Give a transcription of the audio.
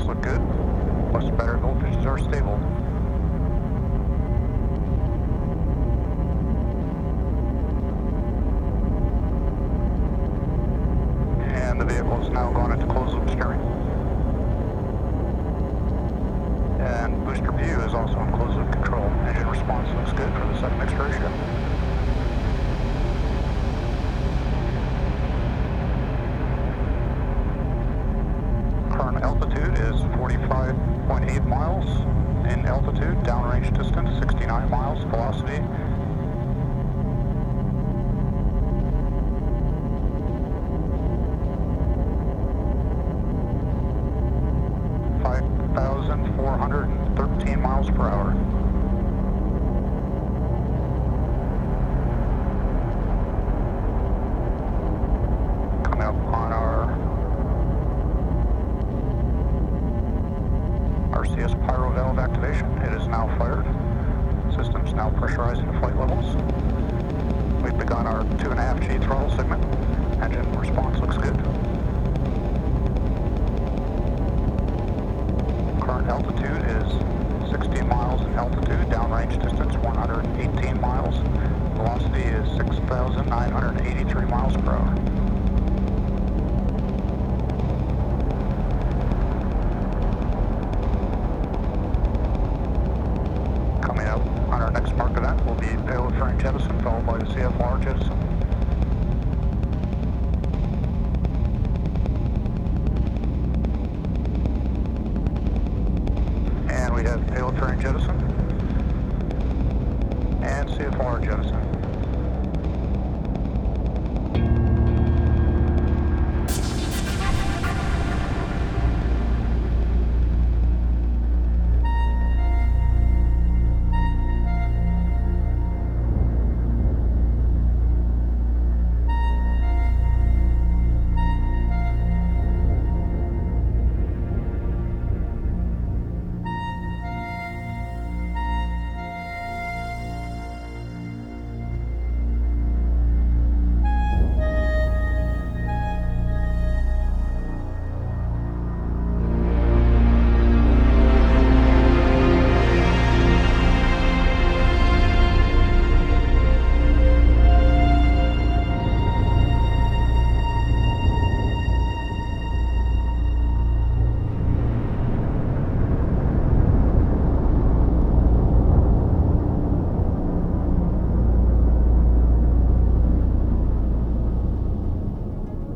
look good. Plus battery voltages are stable. And the vehicle is now going into closed loop steering. And booster view is also in closed loop control. Engine response looks good for the second excursion. Current altitude is 45.8 miles in altitude, downrange distance 69 miles, velocity 5,413 miles per hour. Coming up on our RCS pyro valve activation. It is now fired. System's now pressurizing to flight levels. We've begun our 2.5G throttle segment. Engine response looks good. Current altitude is 60 miles in altitude, downrange distance 118 miles. Velocity is 6,983 miles per hour. Coming up on our next mark event will be payload fairing jettison, followed by the CFR jettison. And we have payload fairing jettison and CFR jettison.